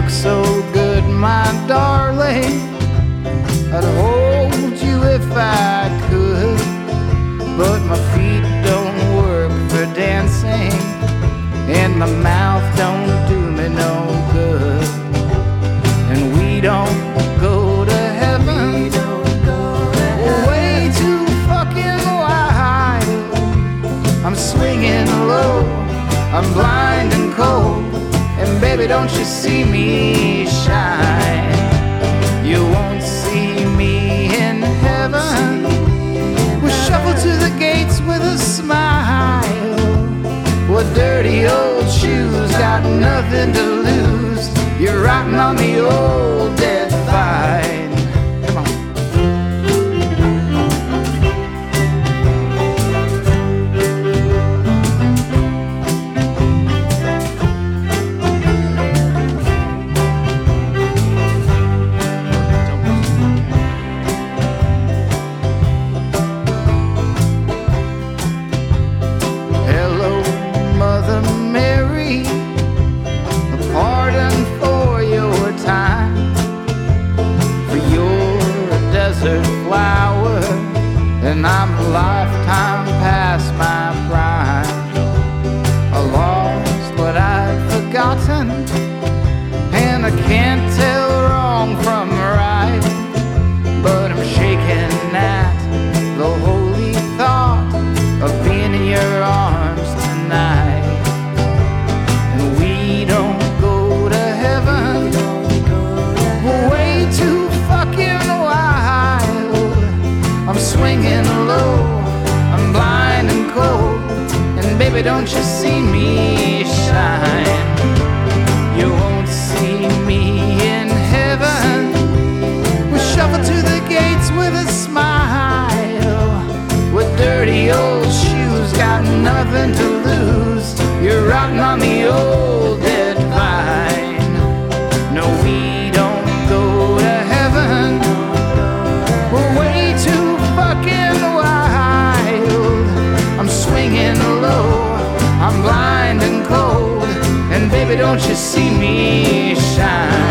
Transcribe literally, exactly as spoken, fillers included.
look so good, my darling. I'd hold you if I could, but my feet don't work for dancing, and my mouth don't do me no good. And we don't go to heaven, we're way too fucking wild. I'm swinging low, I'm blind and cold, and baby, don't you see me shine? You won't see me in heaven. We'll shuffle to the gates with a smile. Well, dirty old shoes got nothing to lose. You're rotting on the old dead vine. Come on. Flower, and I'm a lifetime past my prime. I lost what I'd forgotten, and I can't tell wrong from right, but I'm shaking at the holy thought of being in your arms tonight. And we don't go to heaven, we're way too fucking I'm swinging low, I'm blind and cold, and baby, don't you see me shine? You won't see me in heaven. We'll shuffle to the gates with a smile. With dirty old shoes, got nothing to lose. You're rotting on the old dead vine. No, we don't go to heaven. We're way too fucking wild. I'm swinging low, I'm blind and cold, and baby, don't you see me shine?